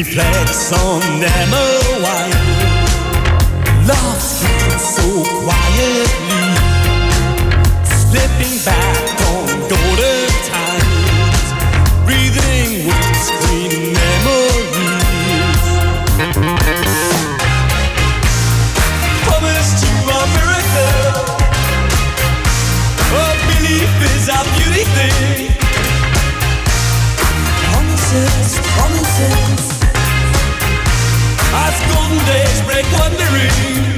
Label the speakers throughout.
Speaker 1: reflects on emerald wine. Love sleeps so quietly, slipping back on golden times, breathing with clean memories. Promised you a miracle, a belief is a beauty thing. Promises, promises, as golden days break wondering.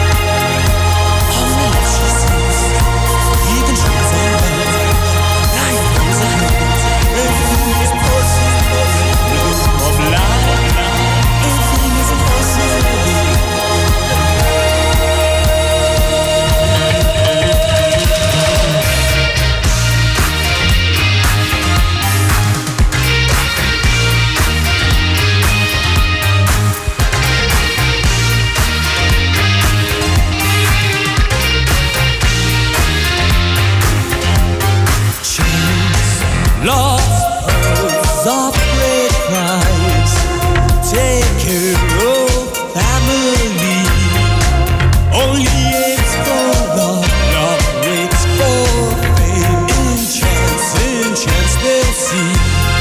Speaker 1: Lost pearls of great price, take care of family. Only it's for love, love waits for fame. Enchance they'll see.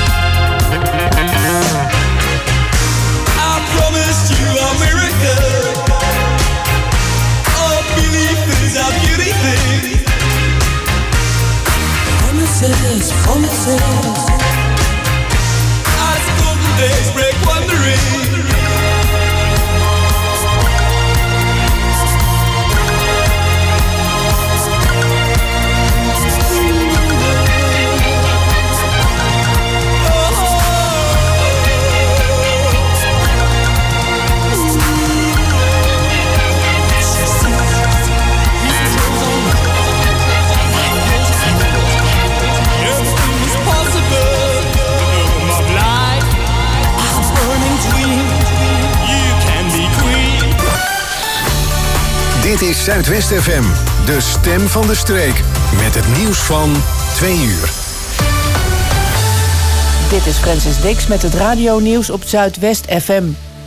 Speaker 1: I promised you a miracle, a belief is a beauty thing. Promises, promises, as golden days break wondering.
Speaker 2: Dit is Zuidwest FM, de stem van de streek. Met het nieuws van 2 uur.
Speaker 3: Dit is Francis Dix met het radionieuws op Zuidwest FM.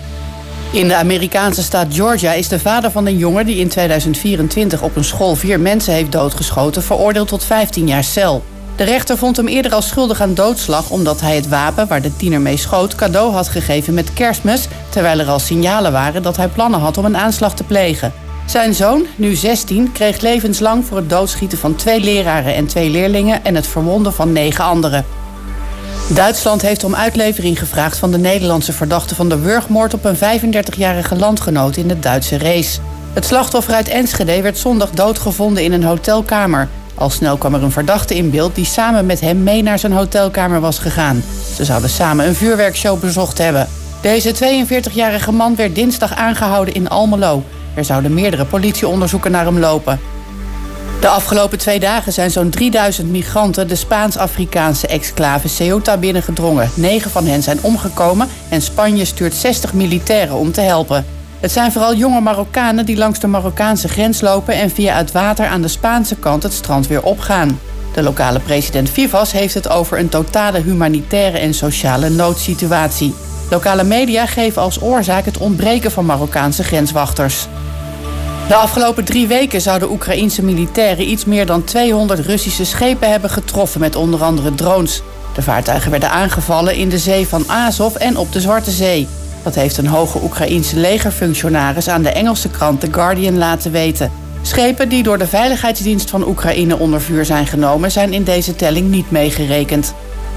Speaker 3: In de Amerikaanse staat Georgia is de vader van een jongen die in 2024 op een school 4 mensen heeft doodgeschoten veroordeeld tot 15 jaar cel. De rechter vond hem eerder al schuldig aan doodslag omdat hij het wapen waar de tiener mee schoot cadeau had gegeven met Kerstmis, terwijl er al signalen waren dat hij plannen had om een aanslag te plegen. Zijn zoon, nu 16, kreeg levenslang voor het doodschieten van 2 leraren en 2 leerlingen en het verwonden van 9 anderen. Duitsland heeft om uitlevering gevraagd van de Nederlandse verdachte van de wurgmoord op een 35-jarige landgenoot in de Duitse race. Het slachtoffer uit Enschede werd zondag doodgevonden in een hotelkamer. Al snel kwam er een verdachte in beeld die samen met hem mee naar zijn hotelkamer was gegaan. Ze zouden samen een vuurwerkshow bezocht hebben. Deze 42-jarige man werd dinsdag aangehouden in Almelo. Er zouden meerdere politieonderzoeken naar hem lopen. De afgelopen 2 dagen zijn zo'n 3000 migranten de Spaans-Afrikaanse exclave Ceuta binnengedrongen. 9 van hen zijn omgekomen en Spanje stuurt 60 militairen om te helpen. Het zijn vooral jonge Marokkanen die langs de Marokkaanse grens lopen en via het water aan de Spaanse kant het strand weer opgaan. De lokale president Vivas heeft het over een totale humanitaire en sociale noodsituatie. Lokale media geven als oorzaak het ontbreken van Marokkaanse grenswachters. De afgelopen 3 weken zouden Oekraïense militairen iets meer dan 200 Russische schepen hebben getroffen met onder andere drones. De vaartuigen werden aangevallen in de zee van Azov en op de Zwarte Zee. Dat heeft een hoge Oekraïense legerfunctionaris aan de Engelse krant The Guardian laten weten. Schepen die door de Veiligheidsdienst van Oekraïne onder vuur zijn genomen zijn in deze telling niet meegerekend.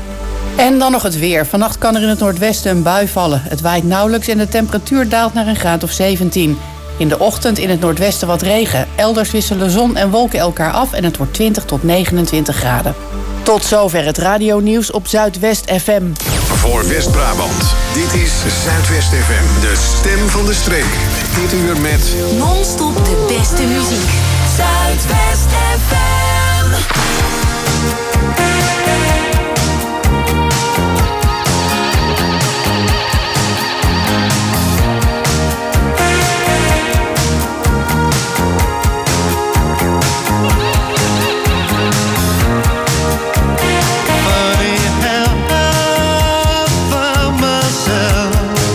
Speaker 3: En dan nog het weer. Vannacht kan er in het noordwesten een bui vallen. Het waait nauwelijks en de temperatuur daalt naar een graad of 17. In de ochtend in het noordwesten wat regen. Elders wisselen zon en wolken elkaar af en het wordt 20 tot 29 graden. Tot zover het radionieuws op Zuidwest FM.
Speaker 2: Voor West-Brabant, dit is Zuidwest FM, de stem van de streek. Dit uur met
Speaker 4: non-stop de beste muziek. Zuidwest FM.
Speaker 5: Funny how I found myself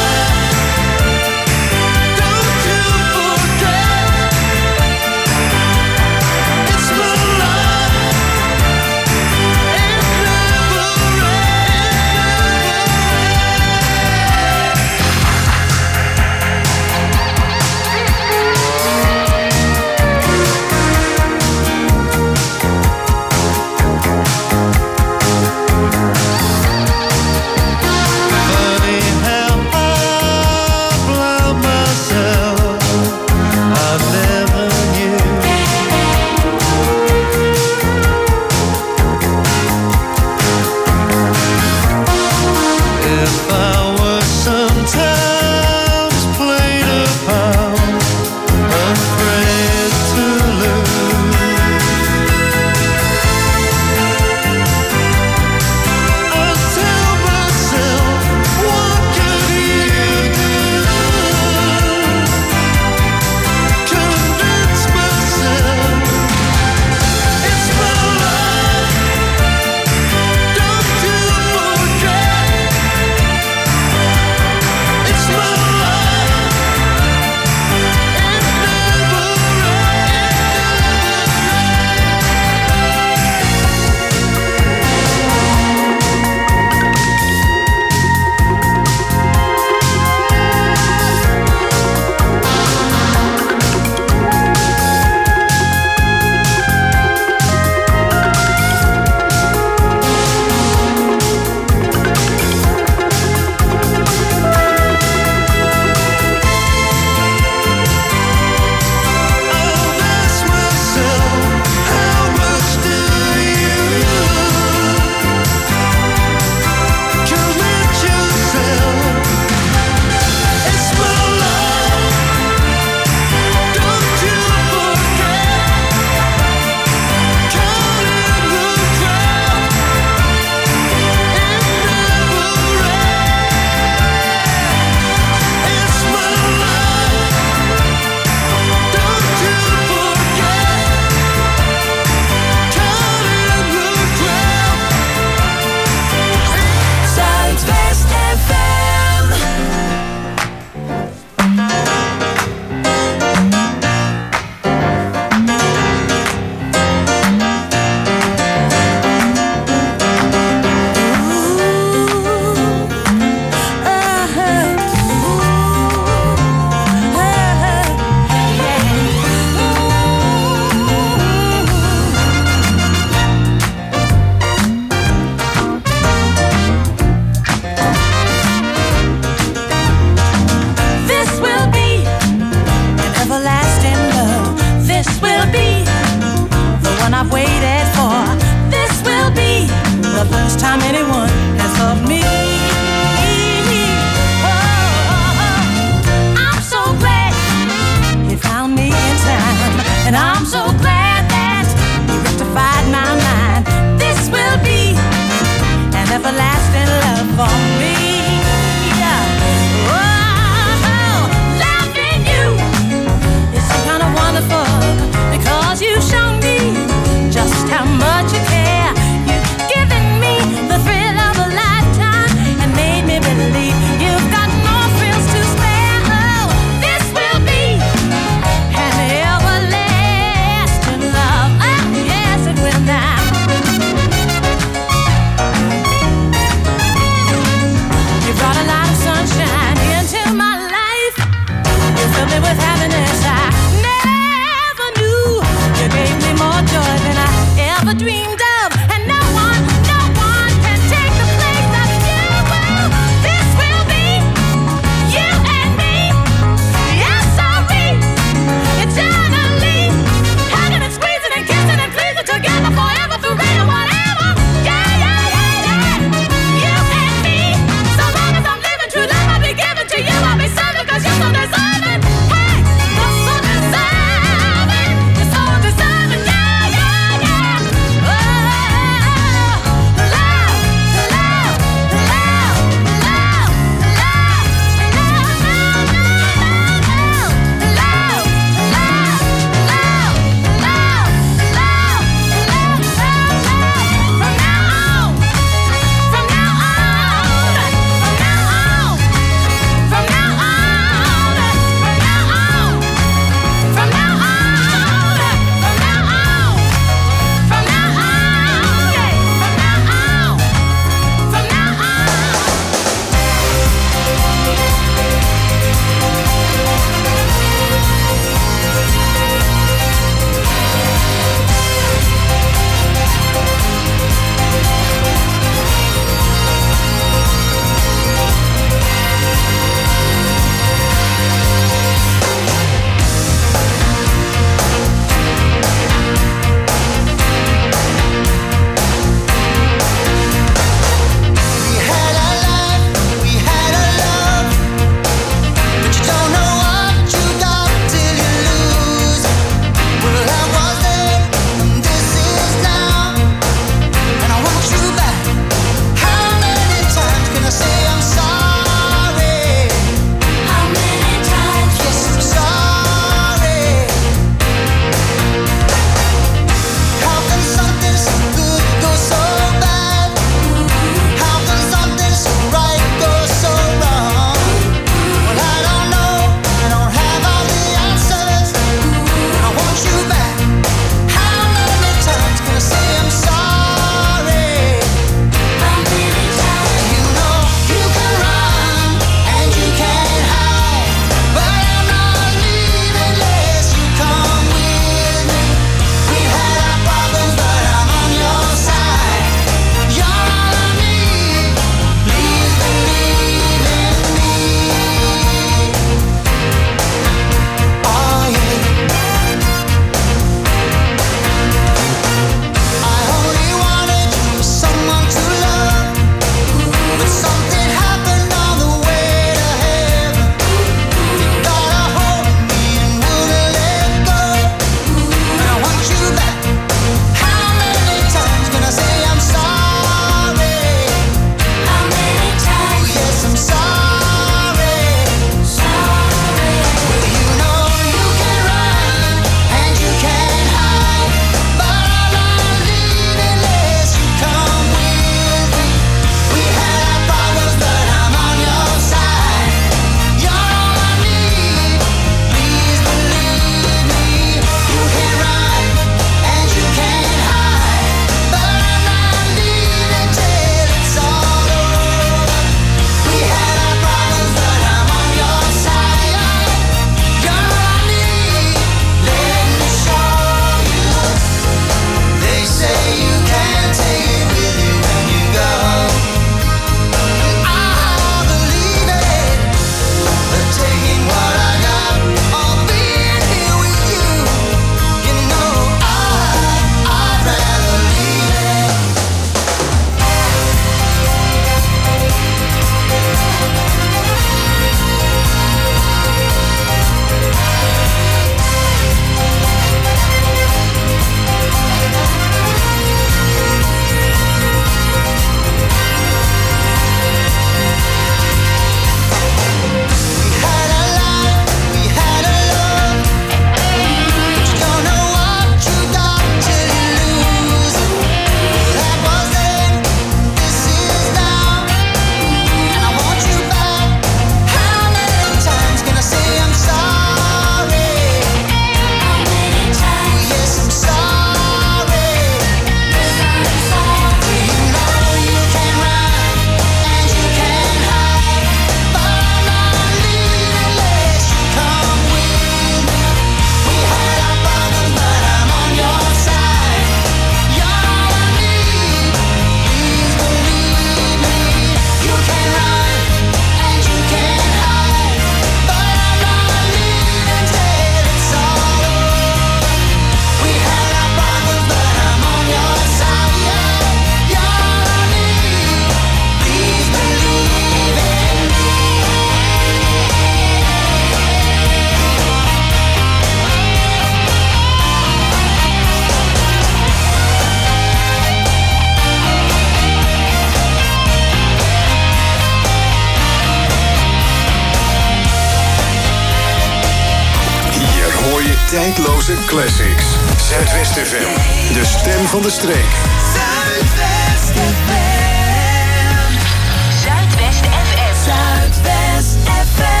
Speaker 2: Tijdloze classics. Zuidwest FM. De stem van de streek.
Speaker 4: Zuidwest FM. Zuidwest FM. Zuidwest FM.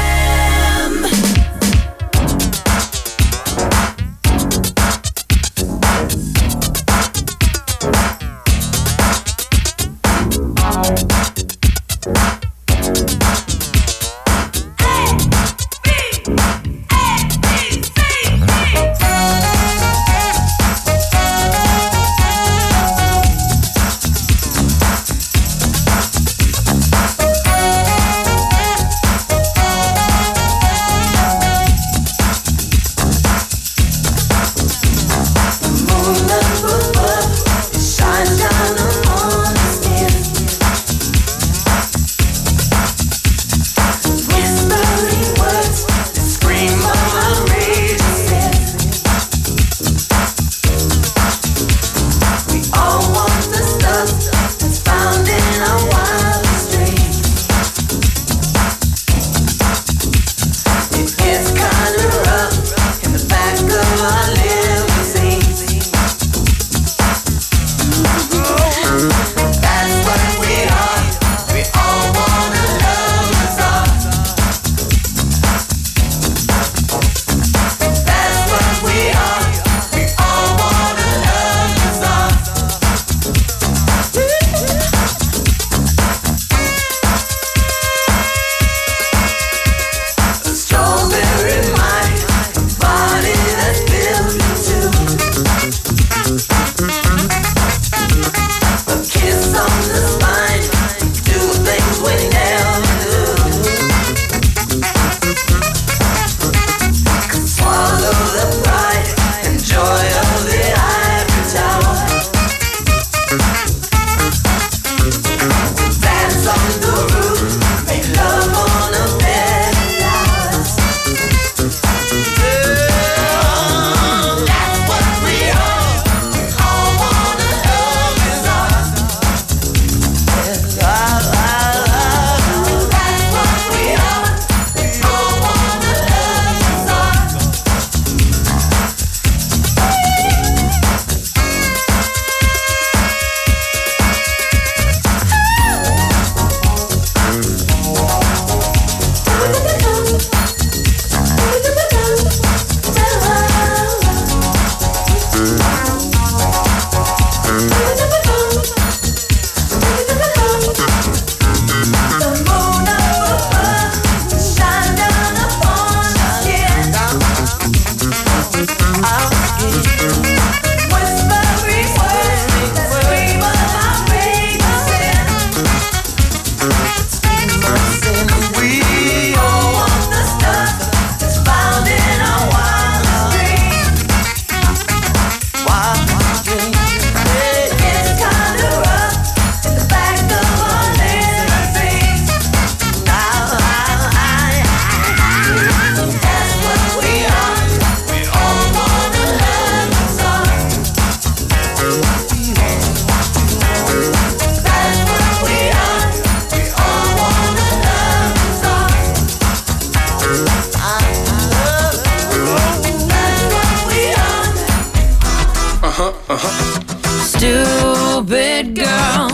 Speaker 5: Stupid girl,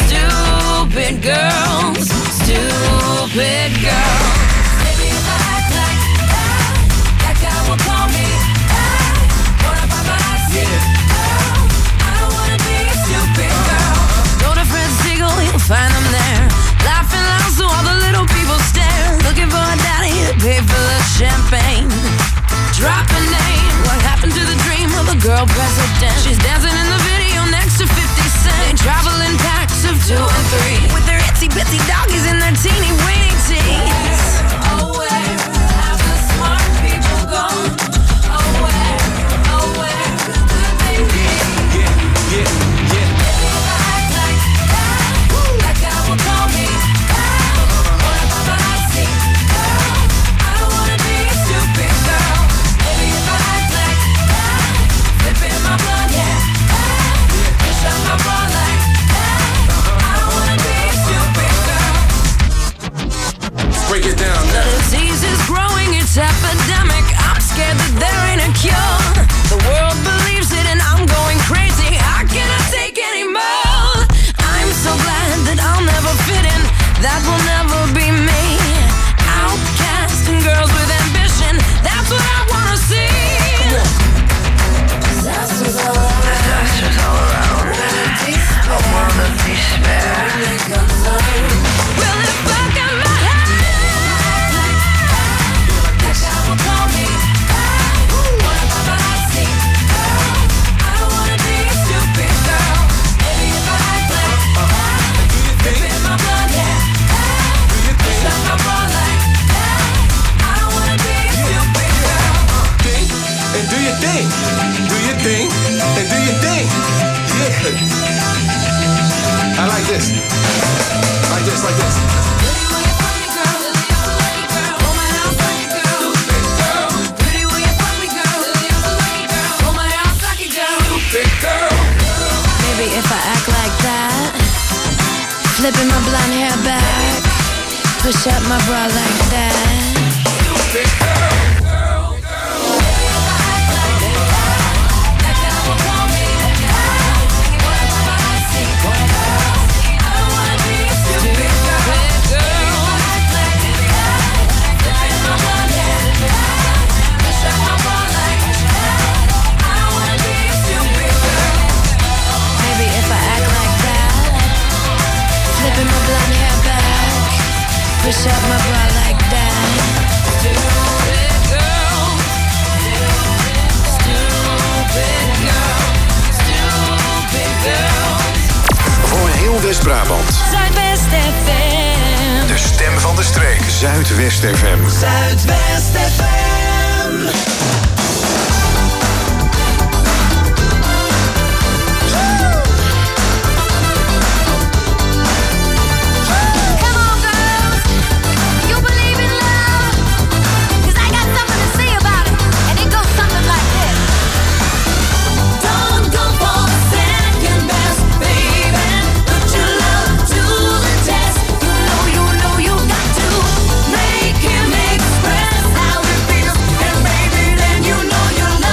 Speaker 5: stupid girls, stupid girl. Maybe if I act like that guy will call me. Wanna buy my seat? I don't wanna be a stupid girl. Go to Fred's Siegel, you'll find them there, laughing loud so all the little people stare, looking for a daddy to pay for the champagne. Drop a name. What happened to the dream of a girl president? She's dancing in the video next to 50 Cent. They travel in packs of 2 and 3 with their itsy bitsy doggies and their teeny weeny teeth.
Speaker 6: this. Like this, like this.
Speaker 5: Maybe if I act like that, flipping my blonde hair back, push up my bra like that. Flipping my blonde hair back, push up my bra like that. Stupid girl, stupid girl, stupid girl.
Speaker 2: Voor heel West-Brabant.
Speaker 5: Zuidwest FM.
Speaker 2: De stem van de streek. Zuidwest FM.
Speaker 1: Zuidwest FM.
Speaker 5: Make him express how it feels, and baby, then you know you'll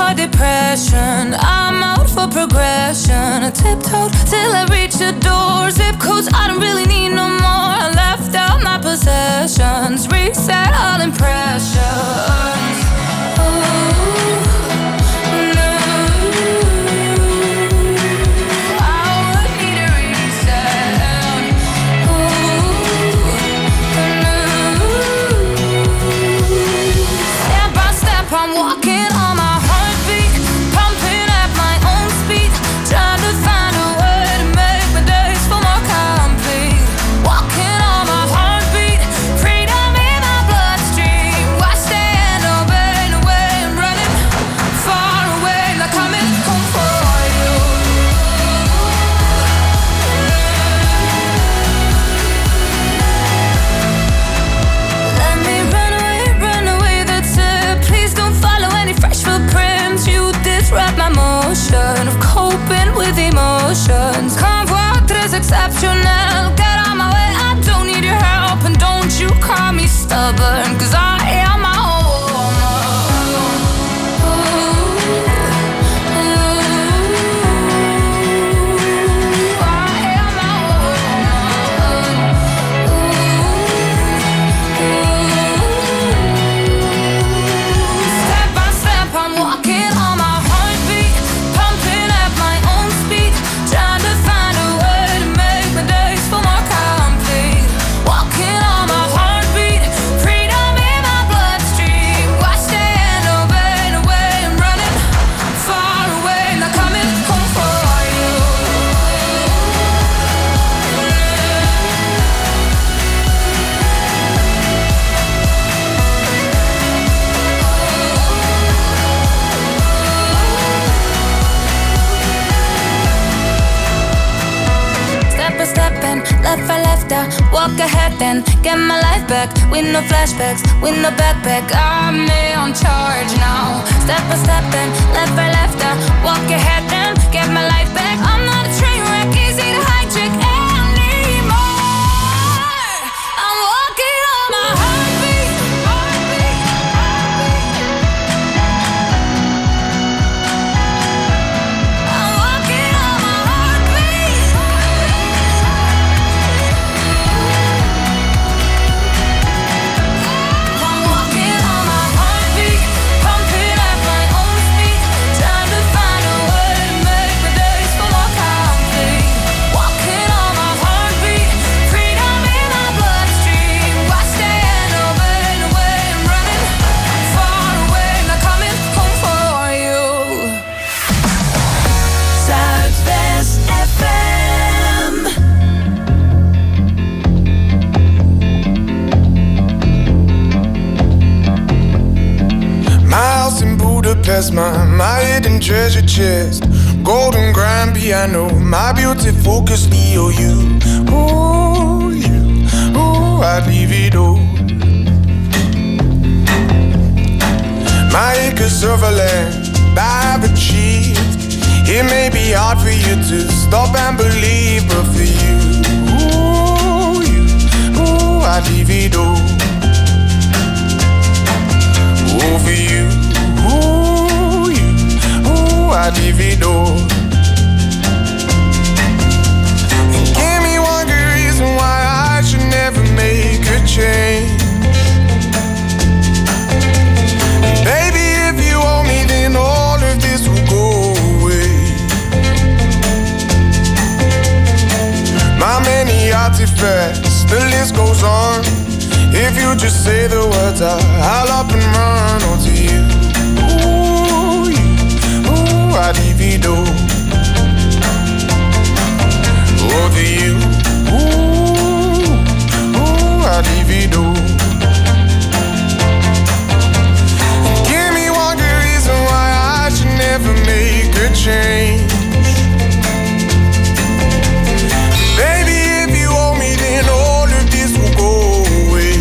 Speaker 5: my depression. I'm out for progression. I tiptoed till I reached the door. Zip codes, I don't really need no more. I left out my possessions. Reset all impressions. I'm walking on my heartbeat, pumping at my own speed, trying to find a way to make my days feel more complete. Walking on my heartbeat, freedom in my bloodstream. Watch the end obey the way I'm running far away, like I'm coming for you. Let me run away, that's it. Please don't follow any fresh footprints. You disrupt my motion of coping with emotions. Come voir très exceptionnel. Get out my way, I don't need your help. And don't you call me stubborn, cause I am my own woman. I am my own woman. Step by step, I'm walking on my heartbeat, pumping at my own speed, trying to find a way to make my days feel more complete. Walking on my heartbeat, freedom in my bloodstream. Watch the end obey the way I'm running far away, like I'm home for you. Step by step and left by left, I walk ahead and get my life back. With no flashbacks, with no backpack, I'm me on charge now. Step by step and left by left, I walk ahead and get my life back. I'm not a train wreck, easy to hijack anymore. I'm walking on my heartbeat. I'm walking on my heartbeat. I'm walking on my heartbeat, pumping at my own speed, trying to find a way to make my days feel more complete. Walking on my heartbeat, freedom in my bloodstream. Watch the end obey the way I'm running far away, like I'm home for you.
Speaker 1: Zuidwest FM.
Speaker 7: My house in Budapest, my hidden treasure chest, golden grand piano, my beauty focus EOU. Ooh, I'd leave it all. My acres of land I've achieved. It may be hard for you to stop and believe, but for you, I'd leave it all. Over you, I'd leave it all. And give me one good reason why I should never make a change. And baby, if you owe me, then all of this will go away. My many artifacts, the list goes on. If you just say the words, I'll up and run onto you. I'd leave it all. Over you. I'd leave it all. Give me one good reason why I should never make a change. Baby, if you owe me, then all of this will go away.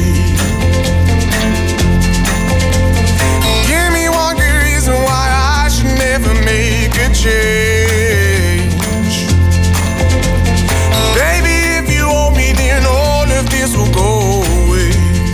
Speaker 7: Give me one good reason why I should never make a change. Baby, if you owe me, then all of this will go away.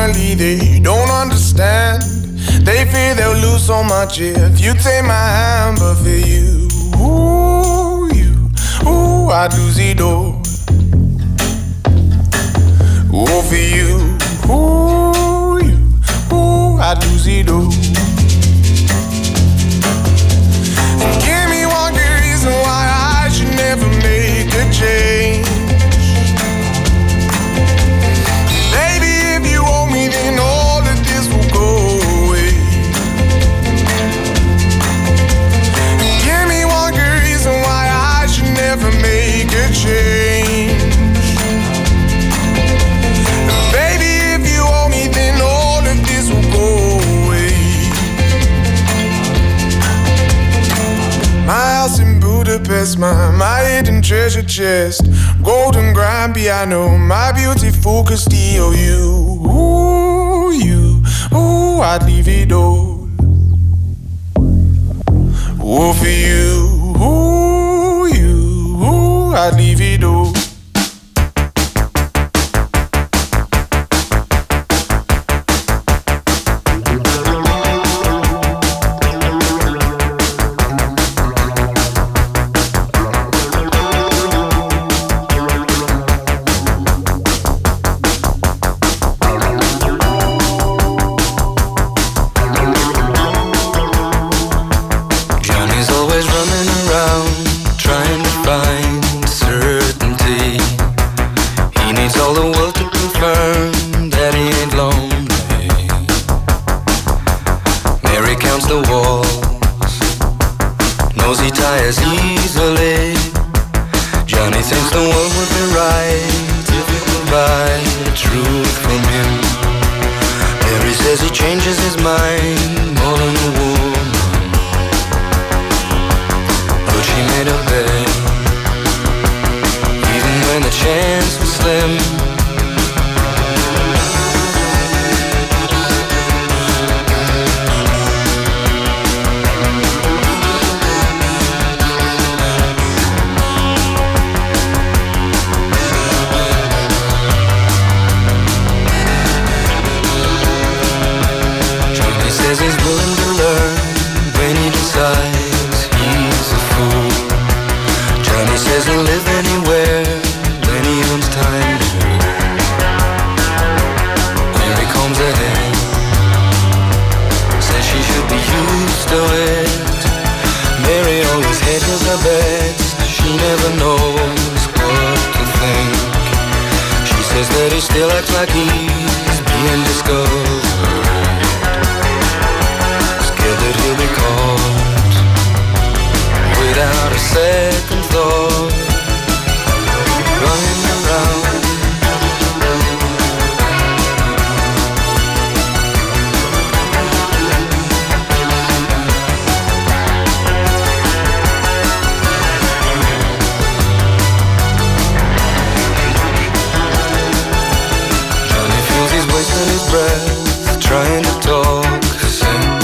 Speaker 7: apparently they don't understand. They fear they'll lose so much if you take my hand. But for you, I'd lose it all. Oh, for you, I'd lose it all. And give me one good reason why I should never make a change. Baby, if you owe me, then all of this will go away. And give me one good reason why I should never make a change. And baby, if you owe me, then all of this will go away. My house in Budapest, my hidden treasure chest, golden grand piano, my beautiful Castillo. I'd leave it all. Oh, for you, I'd leave it all.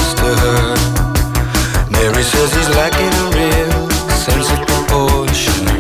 Speaker 8: Mary says he's lacking a real sense of proportion.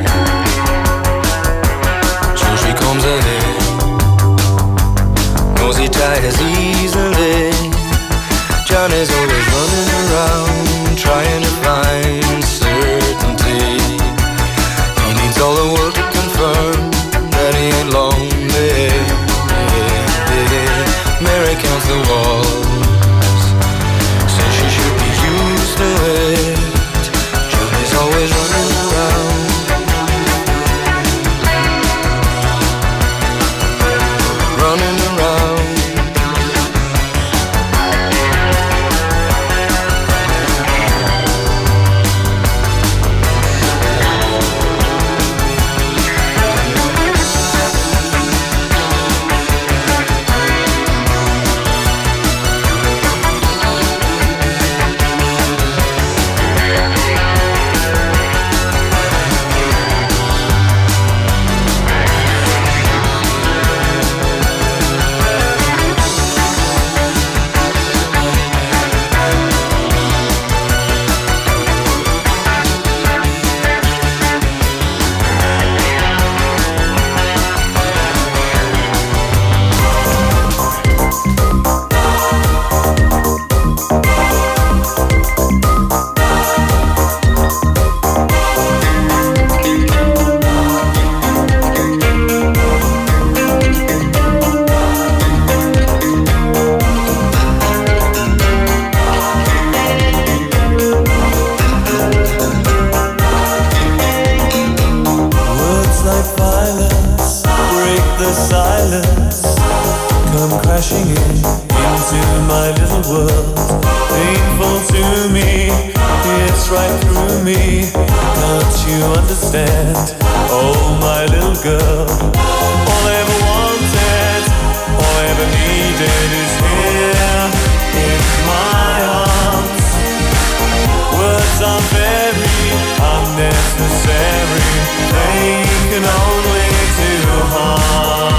Speaker 8: the silence come crashing into my little world. Painful to me, it's right through me. Can't you understand? Oh, my little girl. All I ever wanted, all I ever needed is here in my arms. Words are very unnecessary. They can only do harm.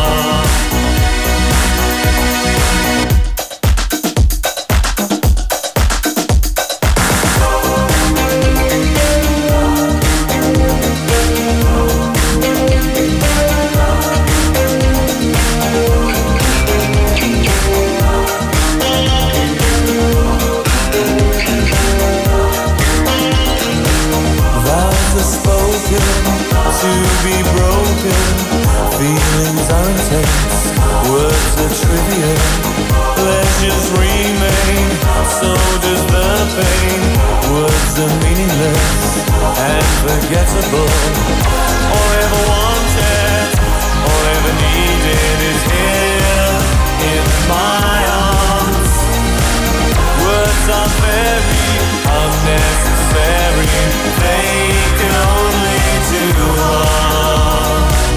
Speaker 8: To be broken, feelings are intense, words are trivial, pleasures remain, so does the pain. Words are meaningless and forgettable. All I ever wanted, all I ever needed is here in my arms. Words are very unnecessary, they can only do harm.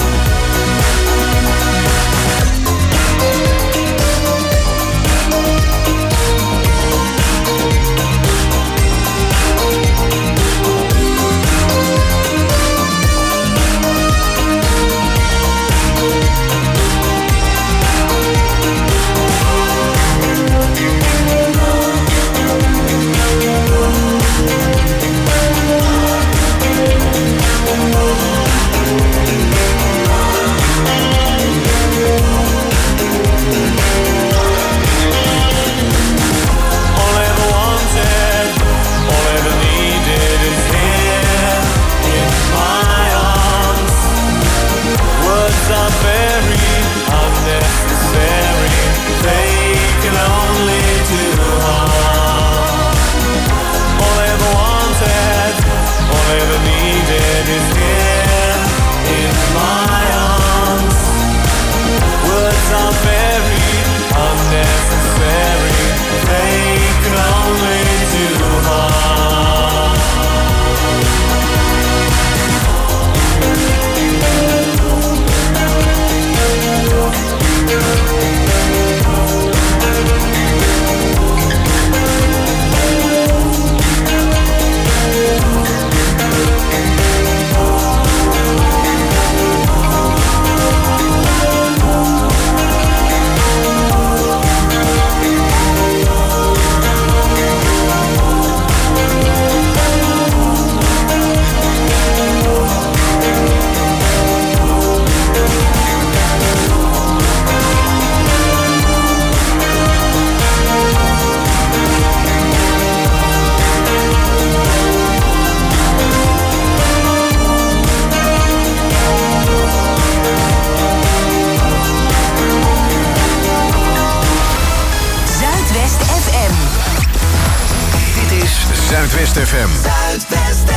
Speaker 2: Zuidwest FM.
Speaker 1: Zuidwest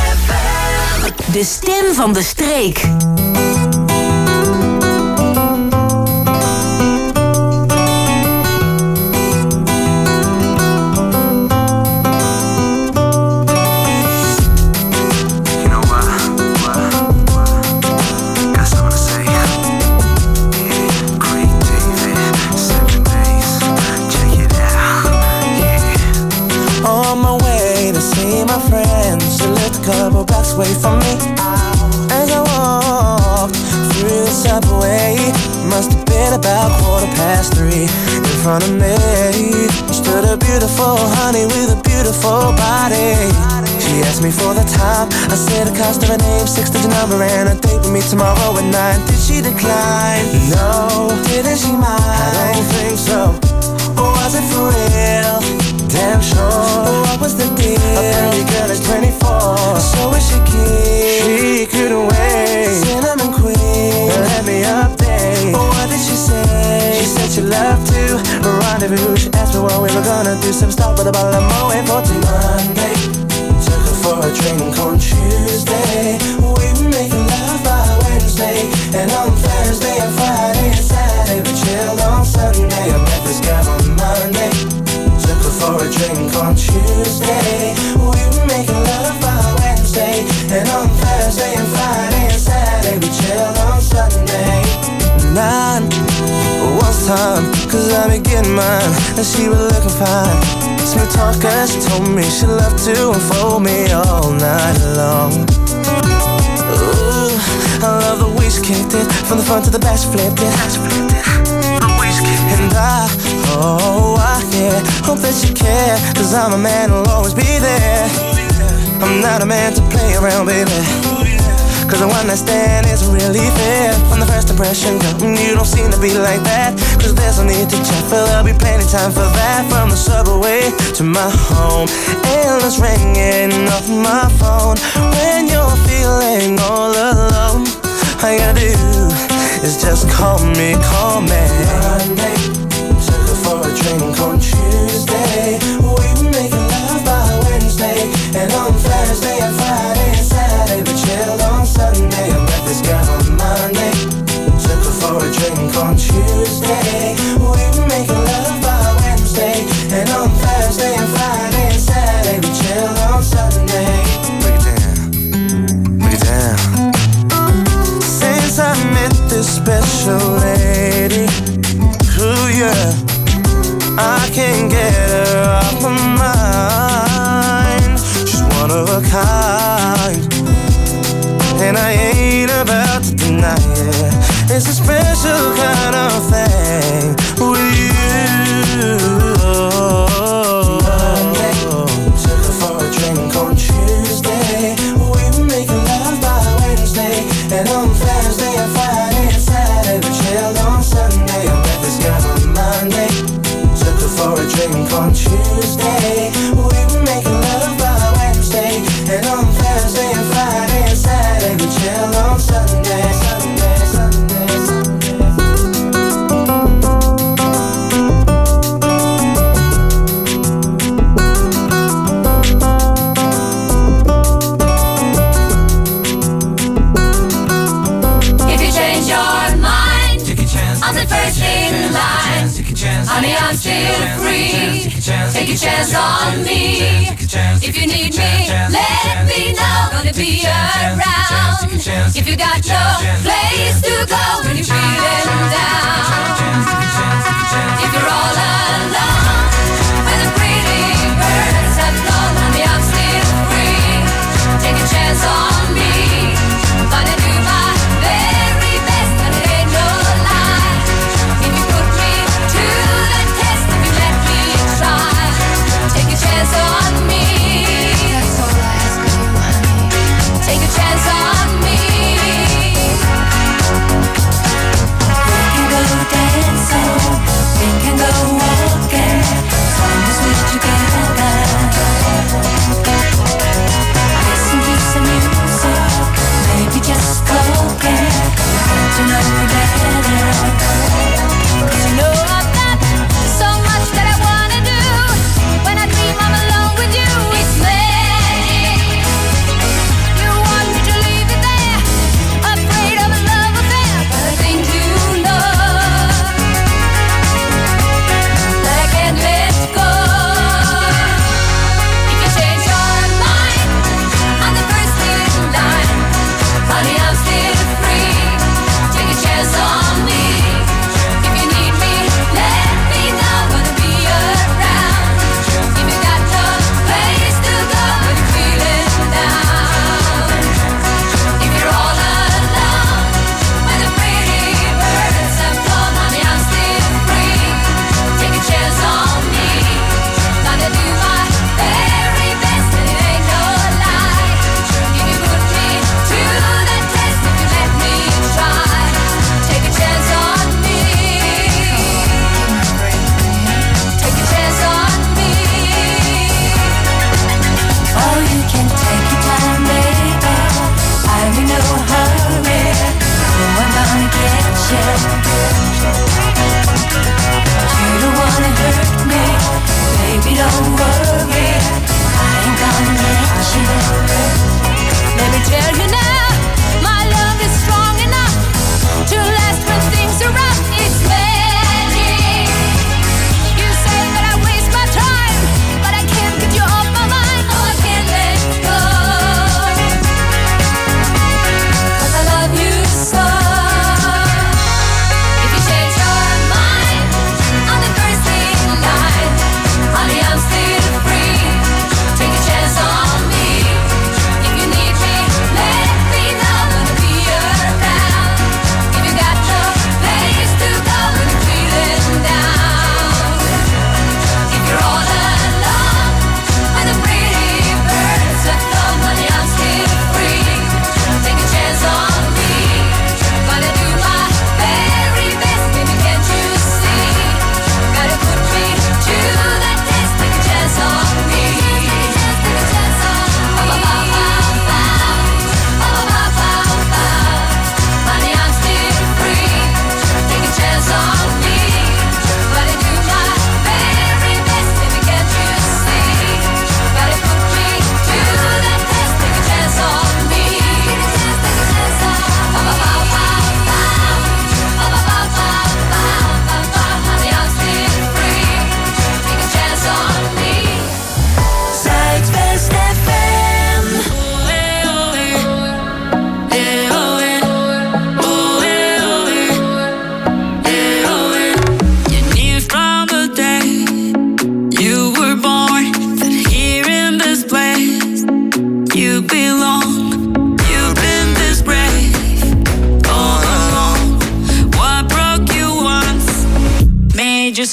Speaker 1: FM.
Speaker 5: De stem van de streek.
Speaker 9: Couple blocks away from me. As I walked through the subway, must have been about 3:15. In front of me stood a beautiful honey with a beautiful body. She asked me for the time. I said the cost of a name, 6-digit number, and a date with me tomorrow at 9. Did she decline? No. Didn't she mind? I don't think so. Or was it for real? Damn sure. What was the deal? A pretty girl is 24, so is she keen? She couldn't wait. Cinnamon queen, let me update. What did she say? She said she loved to rendezvous. She asked me what we were gonna do. Some stop with a bottle of Moet for Monday. Took her for a drink on Tuesday. We were making love by Wednesday, and on Thursday and Friday 29. One time, cause I be getting mine, and she was looking fine. Smooth talker, she told me she loved to unfold me all night long. Ooh, I love the way she kicked it, from the front to the back she flipped it. And I hope that you care, cause I'm a man who'll always be there. I'm not a man to play around, baby, cause a one-night stand isn't really fair. From the first impression, girl, you don't seem to be like that. Cause there's no need to check, but there'll be plenty time for that. From the subway to my home, endless ringing off my phone. When you're feeling all alone, all you gotta do is just call me. Monday, took her for a drink on Tuesday. We were making love by Wednesday, and on Thursday and Friday and Saturday we chilled on Sunday. I met this girl on Monday, took her for a drink on Tuesday. We were making love by Wednesday, and on Thursday and Friday and Saturday we chilled on Sunday. Break it down. Since I met this special lady, ooh yeah, I can't get her off my mind. She's one of a kind, and I ain't about to deny it. It's a special kind of thing with you. Monday, took her for a drink on Tuesday. We were making love by Wednesday, and on Thursday and Friday and Saturday we chilled on Sunday. I met this girl on Monday, took her for a drink on Tuesday. We were making love by Wednesday, and on Thursday and Friday and Saturday we chilled on Sunday.
Speaker 5: Honey, I'm still free. Take a chance on me. If you need me, let me know. Gonna be around. If you got no place to go when you're feeling down. If you're all alone, when the pretty birds have flown, honey, I'm still free. Take a chance on me. Gonna do my very best, and it ain't no lie. If you put me to the test, if you let me try, take a chance on me. That's all I ask of you, honey. Take a chance on me.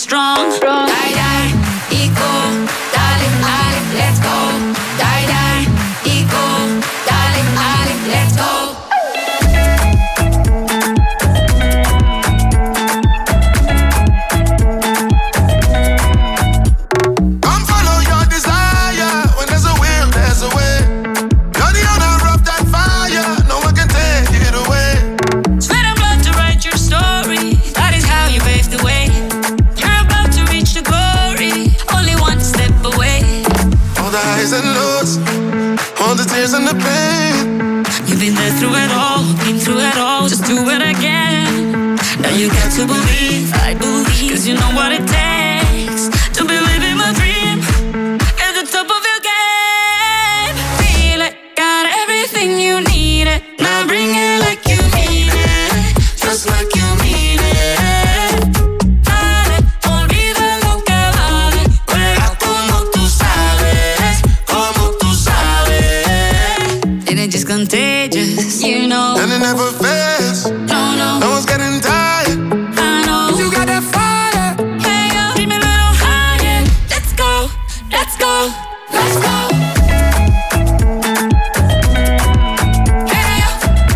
Speaker 5: strong. Die, die, eco, darling, darling, let's go. Die, die, eco, darling, darling, let's go.
Speaker 7: Come follow your desire. When there's a will, there's a way. You're the owner of that fire. No one can take it away.
Speaker 5: Sweat and blood to write your story. That is how you pave the way. You're about to reach the glory. Only one step away.
Speaker 7: All the highs and lows, all the tears and the pain.
Speaker 5: You've been there through it all, been through it all. Just do it again. Now you got to believe, I believe. Cause you know what it takes to be living my dream. At the top of your game. Feel it, got everything you need it. Now bring it like you mean it. Just like you mean it. Dale, olvida lo que vale. Juega como tú sabes, como tú sabes. And it's just contagious, you know.
Speaker 7: And it never fails.
Speaker 5: No, no,
Speaker 7: No one's getting tired.
Speaker 5: I know.
Speaker 7: You got that fire.
Speaker 5: Hey, yo, dream a little higher. Let's go, let's go, let's go. Hey, yo.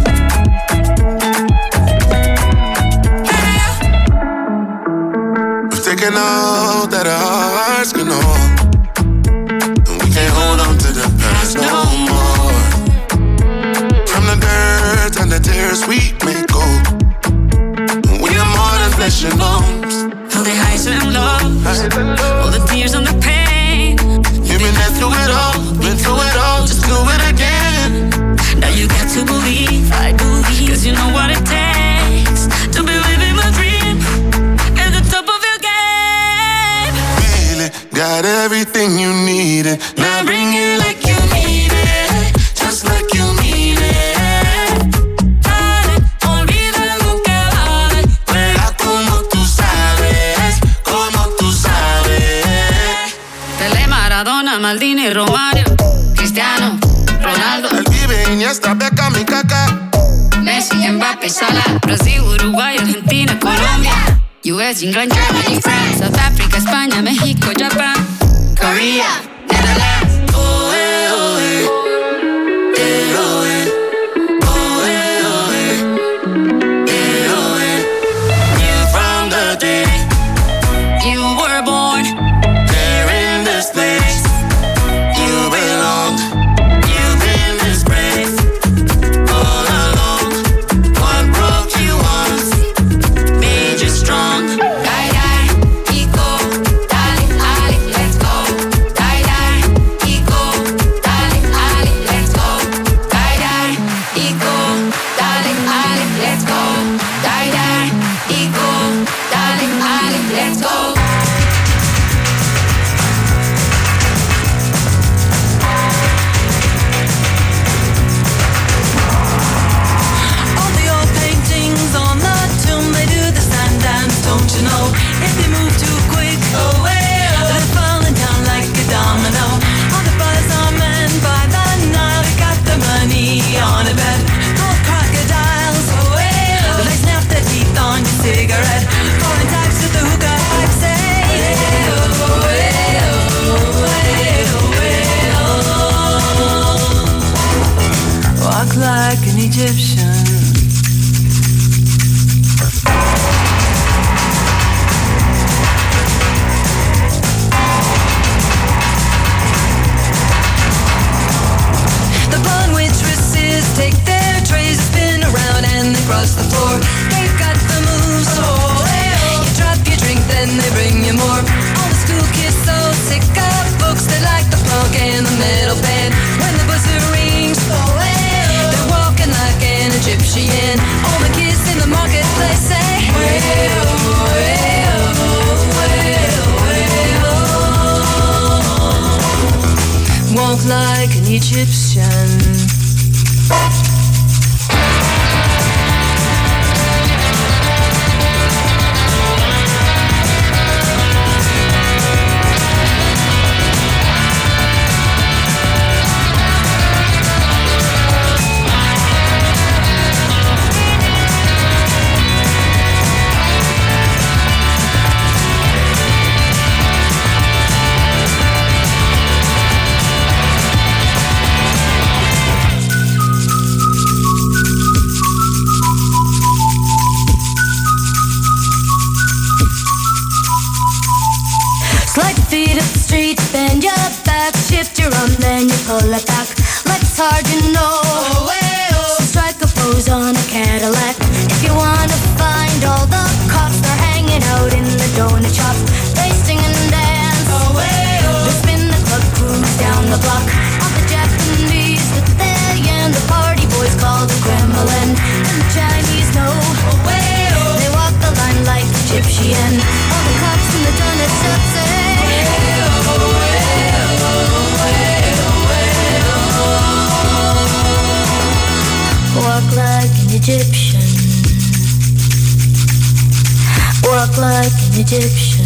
Speaker 5: Hey, yo.
Speaker 7: We've taken all that our hearts can hold, and we can't hold on to the past no more. From the dirt and the tears we may go. We are more than flesh and bones.
Speaker 5: All the highs and lows, all the tears and the pain.
Speaker 7: You've been there through it all, been through it all. Just do it again.
Speaker 5: Now you got to believe, I believe. Cause you know what it takes to be living my dream. At the top of your game.
Speaker 7: Feel it, got everything you needed.
Speaker 5: Now bring it like you mean it. Just like you mean it. Dale, olvida lo que vale.
Speaker 7: Juega como tú sabes, como tú sabes.
Speaker 5: Pelé, Maradona, Maldini, Romario, Cristiano, Ronaldo,
Speaker 7: El Pibe, Iniesta, Beckham y Kaká.
Speaker 5: Messi, Mbappé, Salah, Brasil, Uruguay, Argentina, Colombia, US, England, Germany, France, South Africa, España, México, Japan, Korea, Netherlands. Oh, eh, oh, eh. Eh, oh, eh. Oh, eh, oh, eh. Eh, oh, eh. You from the day you were born, there in this place you belong. You've been disgraced all along. What broke you once made you strong. Die, die, eco, darling, darling, let's go. Die, die, eco, darling, darling, let's go. Die, die, eco, darling, darling, let's go. Die, die, eco, darling, darling, let's go.
Speaker 10: All the old paintings on the tomb, they do the sand dance, don't you know? If they move too quick, they're falling down like a domino. All the bars are men by the Nile, they got the money on a bed. Gold crocodiles, they snap their teeth on your cigarette. Foreign types with the hookah pipe say, walk like an Egyptian. The blonde waitresses take their trays, spin around and they cross the floor. They've got the moves, you drop your drink, then they bring you more. All the school kids so sick of books, they like the punk and the metal band. When the buzzer rings, they're walking like an Egyptian. All the kids in the marketplace say, walk like an Egyptian.
Speaker 11: feet, bend your back, shift your arm, then you pull it back. Like it's hard, you know. So strike a pose on a Cadillac. If you wanna find all the cops, they're hanging out in the donut shop. They sing and dance. They spin the club, cruise down the block. All the Japanese that they and the party boys call the Kremlin. And the Chinese know. They walk the line like Egyptian. All the cops in the donut shop say. Walk like an Egyptian. Walk like an Egyptian.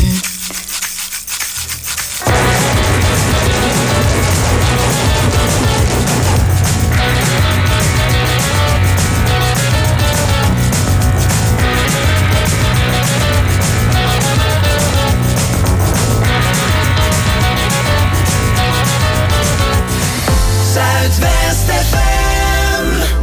Speaker 1: Zuidwest FM.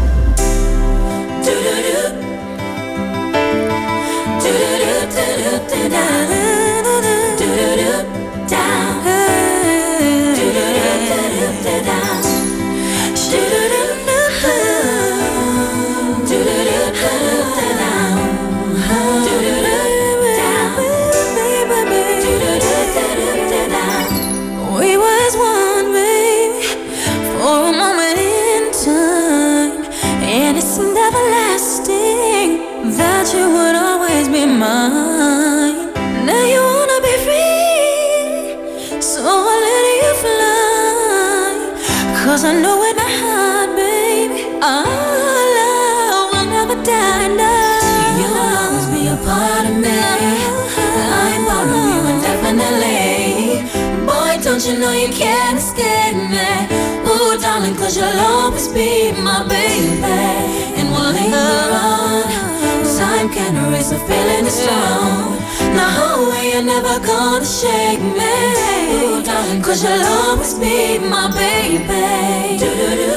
Speaker 10: We was one, baby, for a moment in time, and it seemed everlasting that you would always be mine. Now you wanna be free, so I let you fly. 'Cause I know in my heart, baby, our love will never die. No, you'll always be a part of me. I'm part of you indefinitely. Boy, don't you know you can't escape me? Ooh, darling, 'cause you'll always be my baby. And we'll linger on. Time can't erase the feeling that's strong. Now, how are you never gonna shake me? Ooh, darling, 'cause you'll always be my baby. Do-do-do.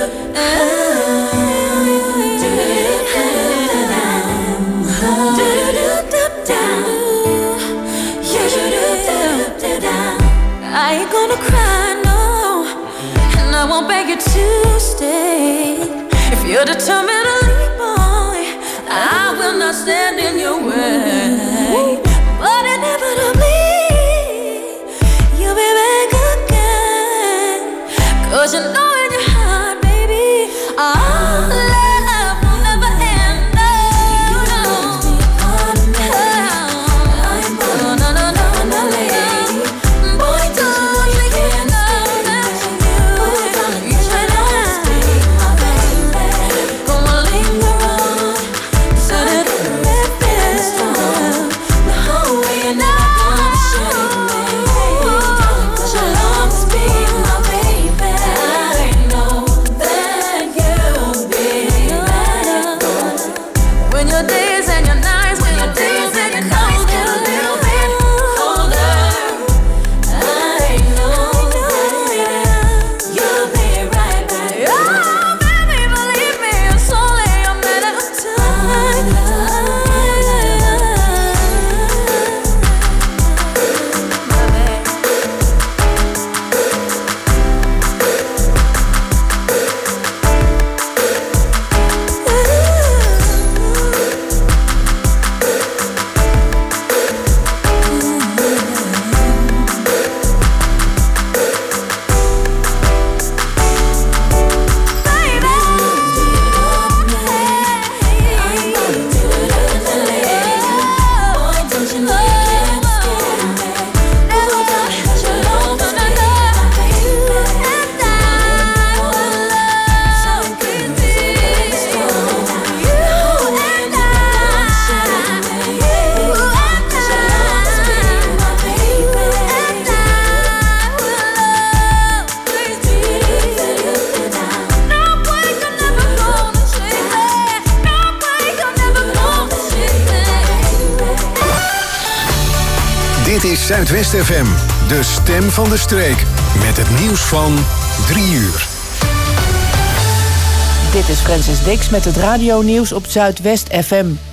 Speaker 10: I ain't gonna cry, no, and I won't beg you to stay. If you're determined to leave, boy, I will not stand in your way. But inevitably, you'll be back again. 'Cause you know in your heart, baby, our love will never end. No, no. Boy, don't you can't stay. Ooh, darling, you should always be my baby. Gonna linger on. So that it feels strong. The whole way you're never gonna shake me. Darling, 'cause you'll always be my baby. I know that you'll be better. When your days and your nights, when your days and your nights get a little bit colder, I know that you'll be right back. Oh, baby, believe me, it's only a matter of time.
Speaker 2: Dit is Zuidwest FM, de stem van de streek. Met het nieuws van 3 uur.
Speaker 3: Dit is Francis Dix met het radionieuws op Zuidwest FM.